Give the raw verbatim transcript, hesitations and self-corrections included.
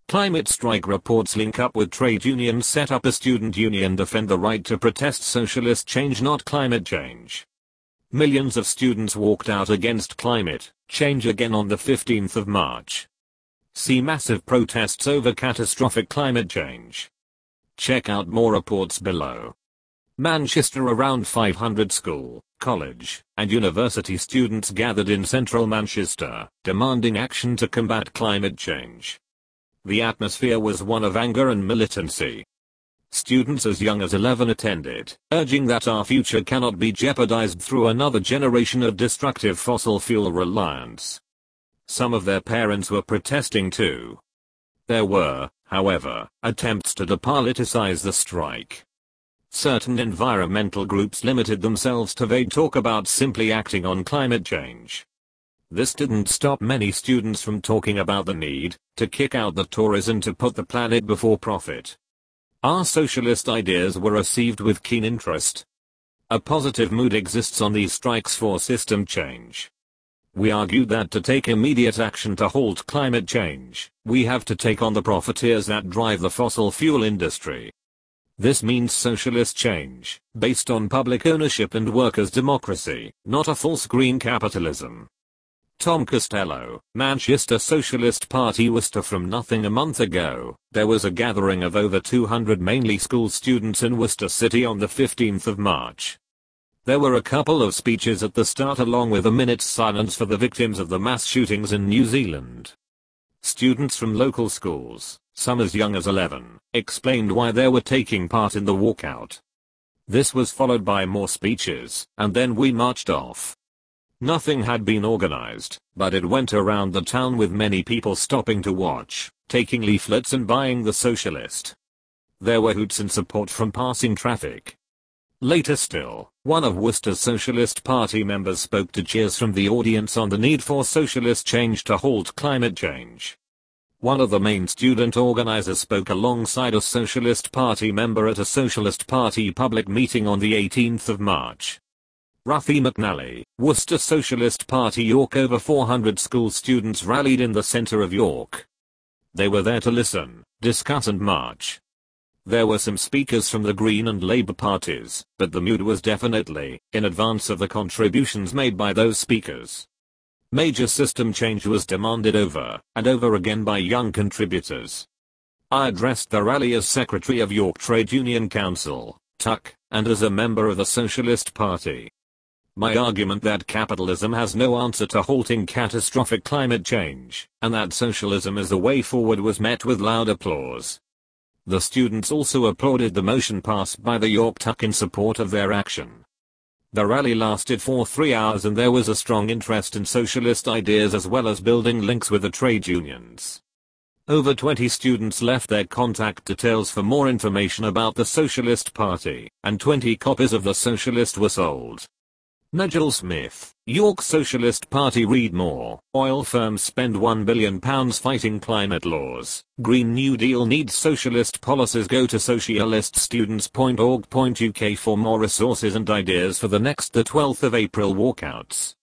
Climate strike reports link up with trade unions set up a student union defend the right to protest socialist change not climate change. Millions of students walked out against climate change again on the fifteenth of March. See massive protests over catastrophic climate change. Check out more reports below. Manchester. Around five hundred school, college, and university students gathered in central Manchester, demanding action to combat climate change. The atmosphere was one of anger and militancy. Students as young as eleven attended, urging that our future cannot be jeopardized through another generation of destructive fossil fuel reliance. Some of their parents were protesting too. There were, however, attempts to depoliticize the strike. Certain environmental groups limited themselves to vague talk about simply acting on climate change. This didn't stop many students from talking about the need to kick out the Tories and to put the planet before profit. Our socialist ideas were received with keen interest. A positive mood exists on these strikes for system change. We argued that to take immediate action to halt climate change, we have to take on the profiteers that drive the fossil fuel industry. This means socialist change, based on public ownership and workers' democracy, not a false green capitalism. Tom Costello, Manchester Socialist Party. Worcester. From nothing. A month ago, there was a gathering of over two hundred mainly school students in Worcester City on the fifteenth of March. There were a couple of speeches at the start along with a minute's silence for the victims of the mass shootings in New Zealand. Students from local schools, some as young as eleven, explained why they were taking part in the walkout. This was followed by more speeches, and then we marched off. Nothing had been organized, but it went around the town with many people stopping to watch, taking leaflets and buying the Socialist. There were hoots and support from passing traffic. Later still, one of Worcester's Socialist Party members spoke to cheers from the audience on the need for socialist change to halt climate change. One of the main student organizers spoke alongside a Socialist Party member at a Socialist Party public meeting on the eighteenth of March. Ruffy McNally, Worcester Socialist Party York. Over four hundred school students rallied in the center of York. They were there to listen, discuss and march. There were some speakers from the Green and Labour parties, but the mood was definitely in advance of the contributions made by those speakers. Major system change was demanded over and over again by young contributors. I addressed the rally as Secretary of York Trade Union Council, T U C, and as a member of the Socialist Party. My argument that capitalism has no answer to halting catastrophic climate change, and that socialism is the way forward, was met with loud applause. The students also applauded the motion passed by the York T U C in support of their action. The rally lasted for three hours and there was a strong interest in socialist ideas as well as building links with the trade unions. Over twenty students left their contact details for more information about the Socialist Party, and twenty copies of The Socialist were sold. Nigel Smith, York Socialist Party. Read more. Oil firms spend one billion pounds fighting climate laws. Green New Deal needs socialist policies. Go to socialist students dot org dot U K for more resources and ideas for the next the twelfth of April walkouts.